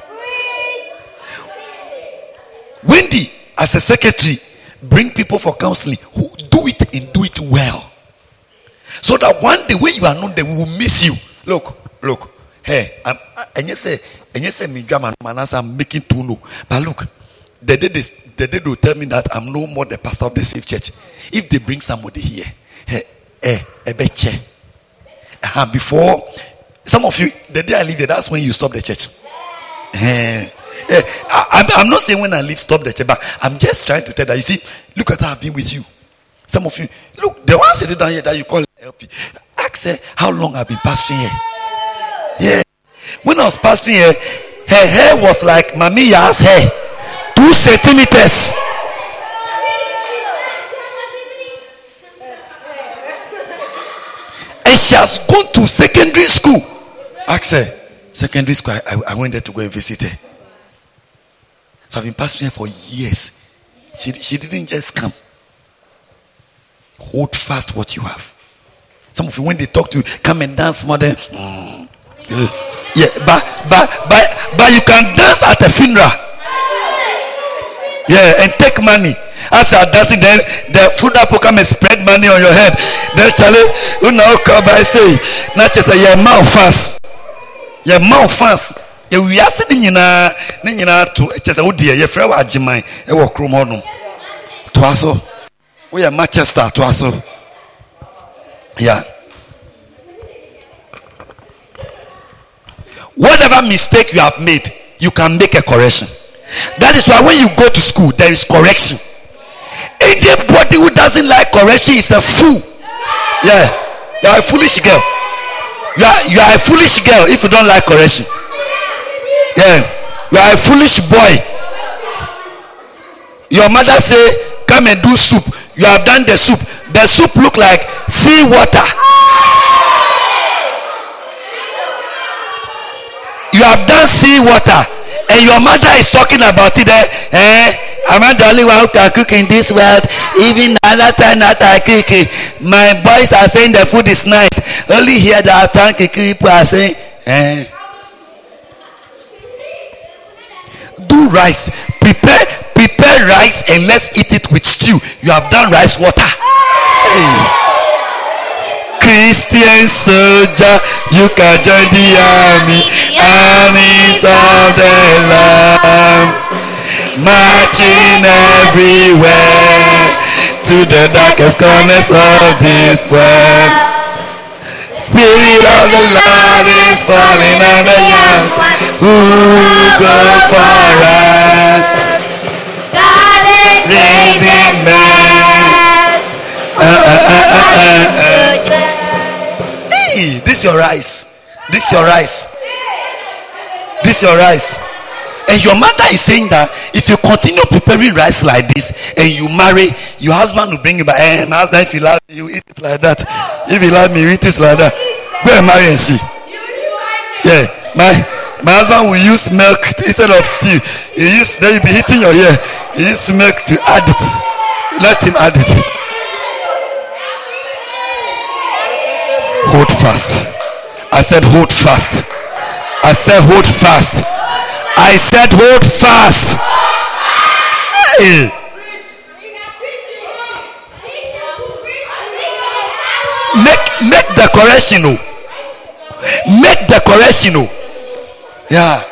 Wendy, as a secretary, bring people for counseling who do it and do it well. So that one day when you are not there, we will miss you. Look. Hey, and you say me drama manas I'm making to know. But look, the day they will tell me that I'm no more the pastor of the Safe Church. If they bring somebody here, a betche. Before some of you, the day I leave there, that's when you stop the church. I'm not saying when I leave stop the church, but I'm just trying to tell that you see, look at how I've been with you. Some of you, look, the one sitting down here that you call LP, ask her how long I've been pastoring here. Yeah. When I was pastoring here, her hair was like Mamiya's hair. 2 centimeters. And she has gone to secondary school. Ask her. Secondary school, I went there to go and visit her. So I've been pastoring her for years. She didn't just come. Hold fast what you have. Some of you, when they talk to you, come and dance more than yeah, but you can dance at a funeral. Yeah, and take money. As you are dancing, then the funeral people come and spread money on your head. Then Charlie, you know, come by say, not just a mouth fast. Your mouth fast. We are sitting in to just oh dear, your friend was Jimmy, a walk room on to us. We are Manchester to us. Yeah. Whatever mistake you have made, you can make a correction. That is why when you go to school, there is correction. Anybody who doesn't like correction is a fool. Yeah, you are a foolish girl. You are a foolish girl if you don't like correction. Yeah, you are a foolish boy. Your mother say, "Come and do soup." You have done the soup. The soup look like sea water. You have done sea water, and your mother is talking about it. Am I the only one who can cook in this world? Even another time that I cook, my boys are saying the food is nice. Only here that I think people are saying, do rice, prepare rice, and let's eat it with stew. You have done rice water. Hey. Christian soldier, you can join the armies of the Lamb, marching everywhere to the darkest corners of this world. Spirit of the Lord is falling on the young who go for us. God is raising men. Hey, this your rice. This your rice. This your rice. And your mother is saying that if you continue preparing rice like this and you marry, your husband will bring you back. Hey, my husband, if you love me, you eat it like that. If you love me, you eat it like that. Go and marry and see. Yeah, my husband will use milk instead of stew. Then you'll be hitting your ear. He use milk to add it. Let him add it. Hold fast. I said hold fast. I said hold fast. I said hold fast. Hey. Make the correction. Make the correction. Yeah.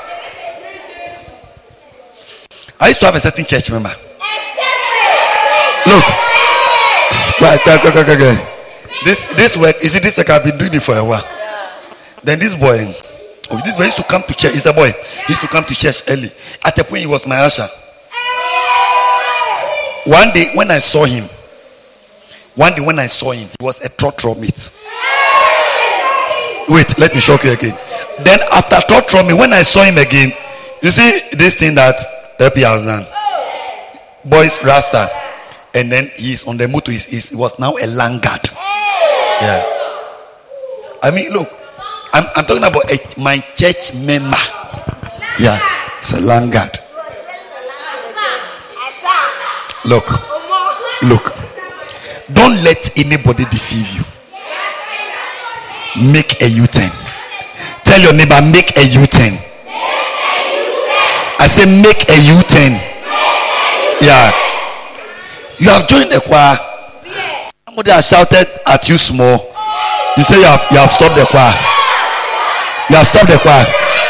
I used to have a certain church member. Look. This work, you see, this work I've been doing it for a while. Then this boy used to come to church. He's a boy. He used to come to church early. At the point he was my usher. One day when I saw him, he was a trotro meat. Wait, let me shock you again. Then after trotro meat, when I saw him again, you see this thing that LP has done. Boys Rasta. And then he's on the motor. He was now a langard. Yeah. I mean, look. I'm talking about my church member. Yeah, it's a langard. Look. Don't let anybody deceive you. Make a U-turn. Tell your neighbor, make a U-turn. I say make a U-turn. Yeah. You have joined the choir. Somebody has shouted at you small. You say you have stopped the choir. You have stopped the choir.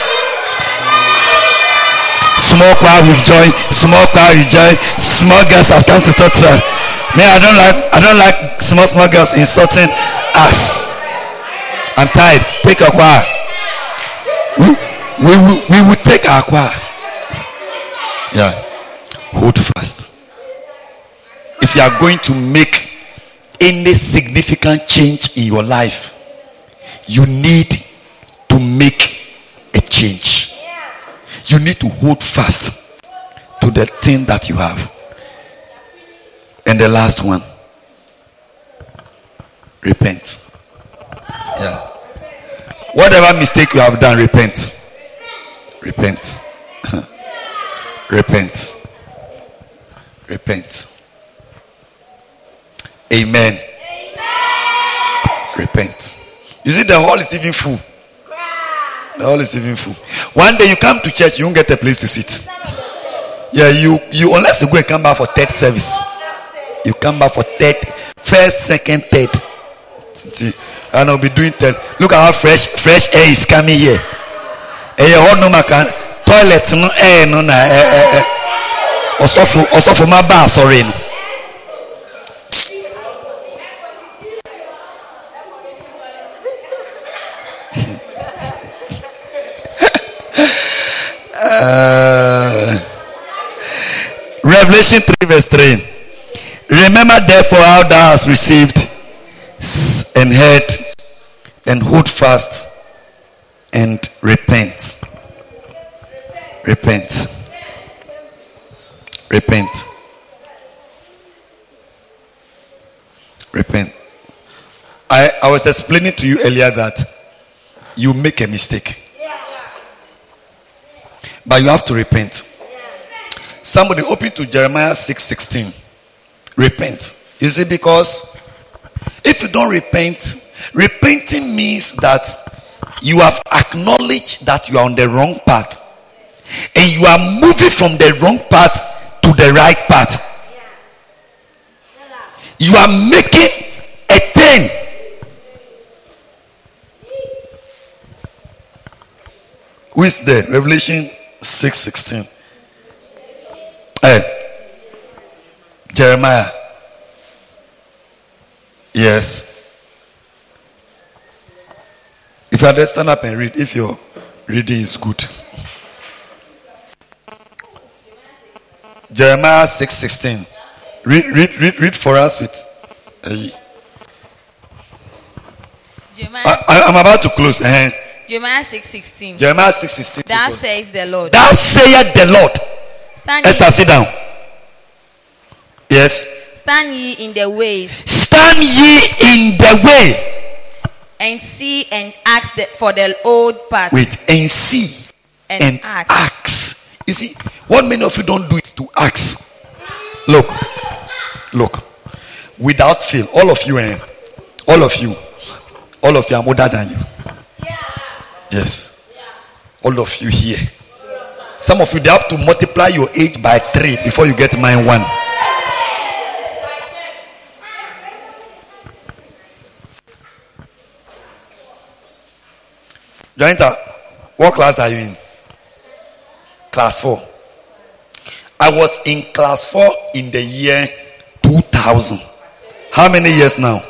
Small choir we've joined. Small choir you join. Small girls have come to talk to us. Man, I don't like small girls insulting us. I'm tired. Take a choir. We will take our choir. Yeah. Hold fast. If you are going to make any significant change in your life, you need to make a change. You need to hold fast to the thing that you have. And the last one, repent. Yeah. Whatever mistake you have done, repent. Repent. Repent. Repent. Amen. Repent. You see, the hall is even full. The hall is even full. One day you come to church, you won't get a place to sit. Yeah, you unless you go and come back for third service. You come back for third, first, second, third. And I'll be doing third. Look at how fresh air is coming here. Toilet no air no na also for my bar, sorry. Revelation 3 verse 3. Remember therefore how thou hast received and heard, and hold fast and repent. Repent. Repent. Repent. I was explaining to you earlier that you make a mistake, but you have to repent. Somebody open to Jeremiah 6:16. Repent. You see, because if you don't repent, repenting means that you have acknowledged that you are on the wrong path, and you are moving from the wrong path to the right path. You are making a turn. Who is there? Revelation 6:16. Jeremiah. If you are there, stand up and read. If your reading is good. Jeremiah 6:16. Read for us with. I'm about to close. Jeremiah 6:16. Jeremiah 6:16. That says the Lord. That saith the Lord. Esther, sit down. Yes. Stand ye in the ways. Stand ye in the way. And see and ask for the old path. Wait, and see and ask. You see, what many of you don't do is to ask. Look. Without fail, all of you are older than you. Yes. All of you here. Some of you, they have to multiply your age by 3 before you get mine 1. Jointa, what class are you in? Class 4. I was in class 4 in the year 2000. How many years now?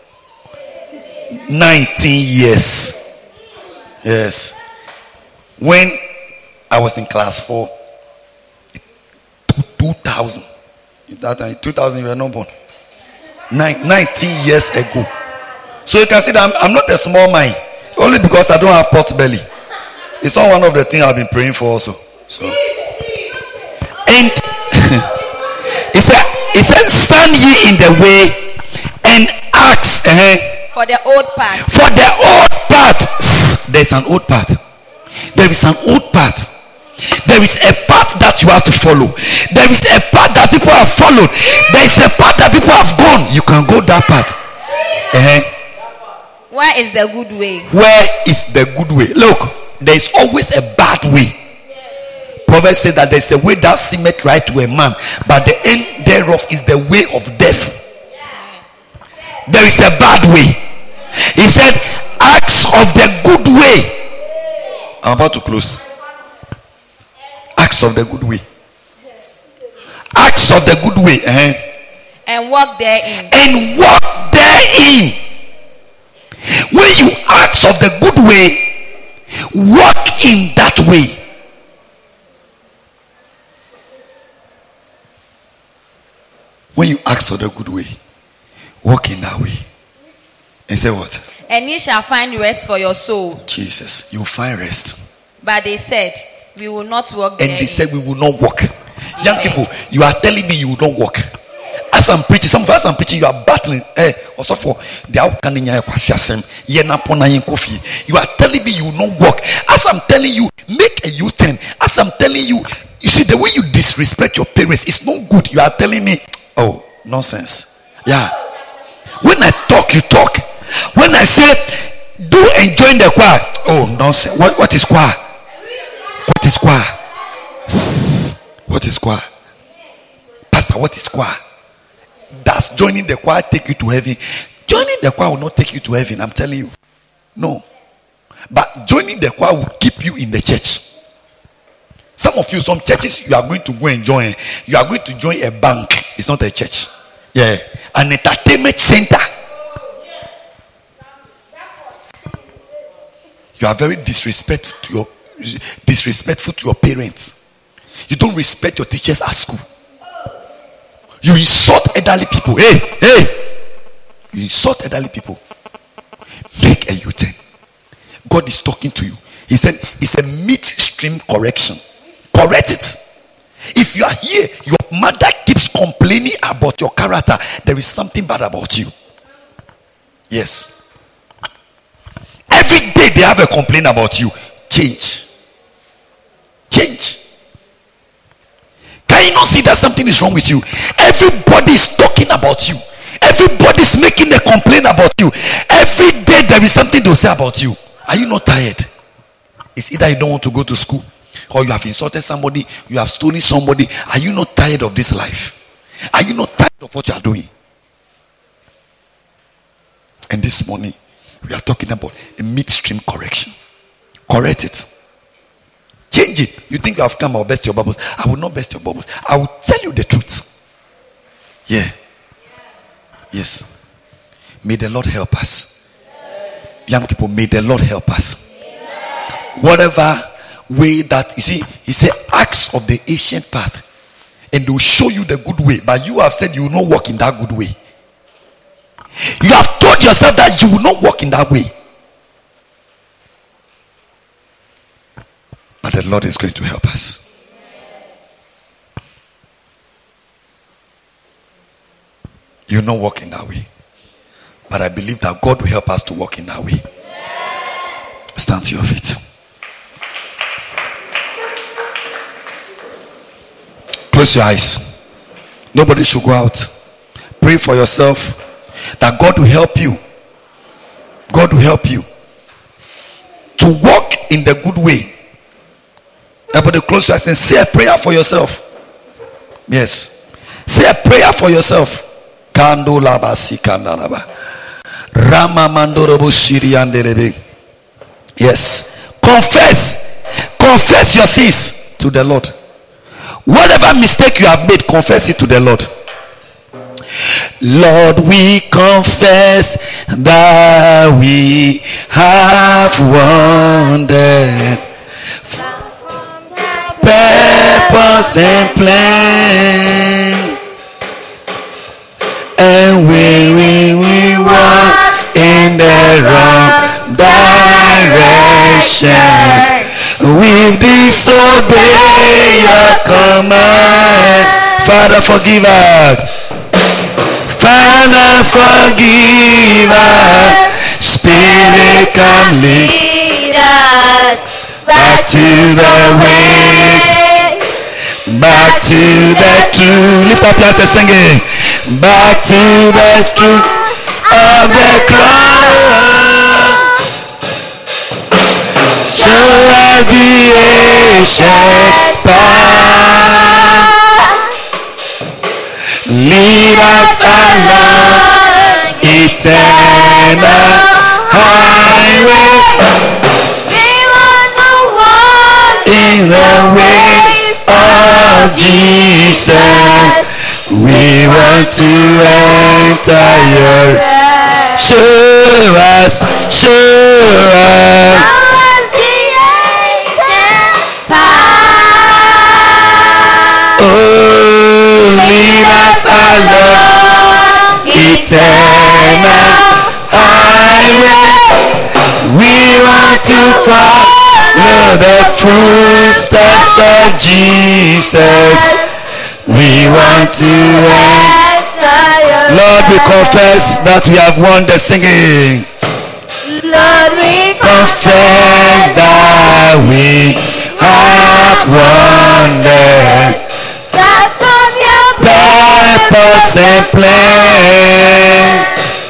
19 years. Yes. When I was in class 4, 2000. That time, 2000, you were not born. 19 years ago. So you can see that I'm not a small mind. Only because I don't have pot belly. It's not one of the things I've been praying for also. So, and he said, stand ye in the way and ask for the old path. For the old path. There's an old path. There is an old path. There is a path that you have to follow. There is a path that people have followed. There is a path that people have gone. You can go that path. Where is the good way? Where is the good way? Look, there is always a bad way. Proverbs says that there is a way that seemeth right to a man, but the end thereof is the way of death. There is a bad way. He said, acts of the good way. I'm about to close. Acts of the good way. Acts of the good way. And walk therein. And walk therein. When you ask of the good way, walk in that way. When you ask for the good way, walk in that way. And say what? And ye shall find rest for your soul. Jesus, you find rest. But they said, we will not walk therein. And they said, we will not walk. Young people, you are telling me you will not walk. As I'm preaching, some of us I'm preaching, you are battling. Also for the outcome, you are telling me you will not walk. As I'm telling you, make a U-turn. As I'm telling you, you see the way you disrespect your parents is not good. You are telling me, oh, nonsense. Yeah. When I talk, you talk. When I say, do and join the choir, oh, nonsense. What is choir? What is choir? What is choir? Pastor, what is choir? Does joining the choir take you to heaven? Joining the choir will not take you to heaven, I'm telling you. No. But joining the choir will keep you in the church. Some of you, some churches, you are going to go and join. You are going to join a bank. It's not a church. Yeah. An entertainment center. You are very disrespectful to your parents. You don't respect your teachers at school. You insult elderly people. Hey. You insult elderly people. Make a U-turn. God is talking to you. He said it's a midstream correction. Correct it. If you are here, your mother keeps complaining about your character, there is something bad about you. Yes. Every day they have a complaint about you. Change. Can you not see that something is wrong with you? Everybody is talking about you. Everybody is making a complaint about you. Every day there is something to say about you. Are you not tired? It's either you don't want to go to school, or you have insulted somebody, you have stolen somebody. Are you not tired of this life? Are you not tired of what you are doing? And this morning we are talking about a midstream correction. Correct it. Change it. You think you have come, I'll best your bubbles. I will not best your bubbles. I will tell you the truth. Yeah. Yes. May the Lord help us. Young people, may the Lord help us. Whatever way that, you see, he said, ask of the ancient path, and they will show you the good way. But you have said you will not walk in that good way. You have told yourself that you will not walk in that way. But the Lord is going to help us. You will not walk in that way. But I believe that God will help us to walk in that way. Stand to your feet. Close your eyes. Nobody should go out. Pray for yourself that God will help you. God will help you to walk in the good way. Everybody close your eyes and say a prayer for yourself. Yes. Say a prayer for yourself. Yes. Confess your sins to the Lord. Whatever mistake you have made, confess it to the Lord. Lord, we confess that we have wandered from purpose and plan, and we walk in the wrong direction. We've disobeyed your command. Father, forgive us. Father, forgive us. Spirit, come lead us back to the way, back to the truth. Lift up your hands and sing it. Back to the truth of the cross. Show us the ancient path. Lead us along eternal highways. We want to walk in the way of Jesus. We want to enter your rest. Show us the ancient path. Oh, lead us along eternal highway. We want to follow the footsteps of Jesus. We want to Lord, we confess that we have won the singing. Lord, we confess that we have wandered from your purpose and plan,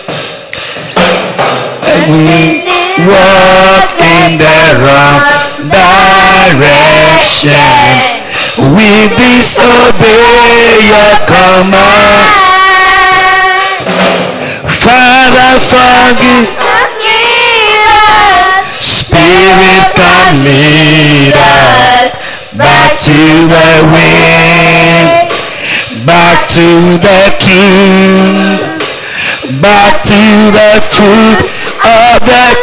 and we walk in the wrong direction. We disobey your command. Father, forgive us. Spirit, come lead us back to the way, back to the truth, back to the foot of the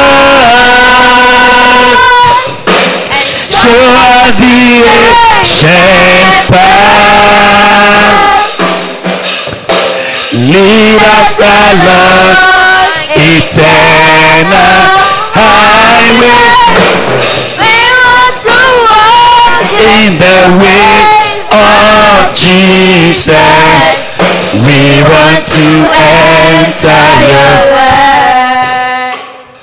cross. Show us the ancient path. Lead us along eternal highway. We want to walk in the way of Jesus. We want to enter your way.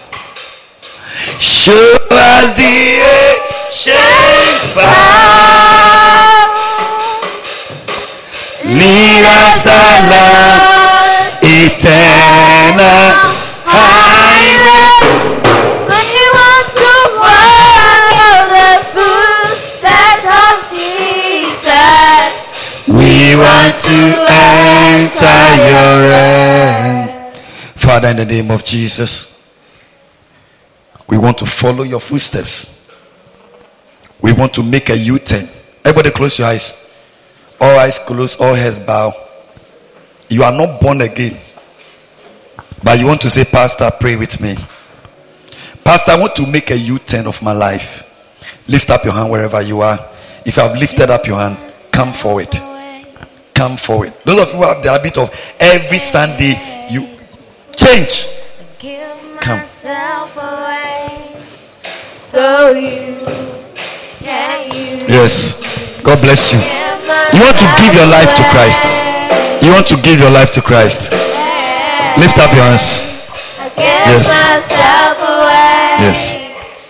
Show us the ancient path. Lead us along eternal highway. We want to walk the footsteps of Jesus. We want to enter your reign. Father, in the name of Jesus, we want to follow your footsteps. We want to make a U-turn. Everybody close your eyes. All eyes closed, all heads bow. You are not born again, but you want to say, Pastor, pray with me. Pastor, I want to make a U-turn of my life. Lift up your hand wherever you are. If you have lifted up your hand, come forward. Come forward. Those of you who have the habit of every Sunday, you change. Come. So you can Yes. God bless you. You want to give your life to Christ. You want to give your life to Christ. Lift up your hands. Yes. Yes.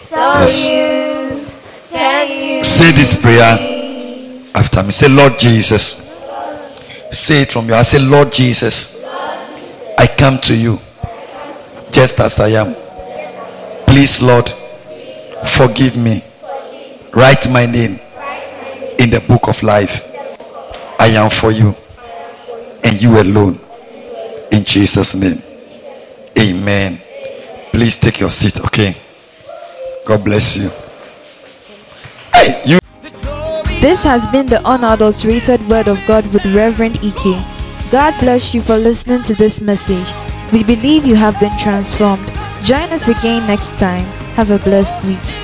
Yes. Say this prayer after me. Say, Lord Jesus. Say it from your heart. Say, Lord Jesus, I come to you just as I am. Please, Lord, forgive me. Write my name in the book of life. I am for you and you alone. In Jesus' name. Amen. Please take your seat, okay? God bless you. Hey, you. This has been the unadulterated word of God with Reverend Ike. God bless you for listening to this message. We believe you have been transformed. Join us again next time. Have a blessed week.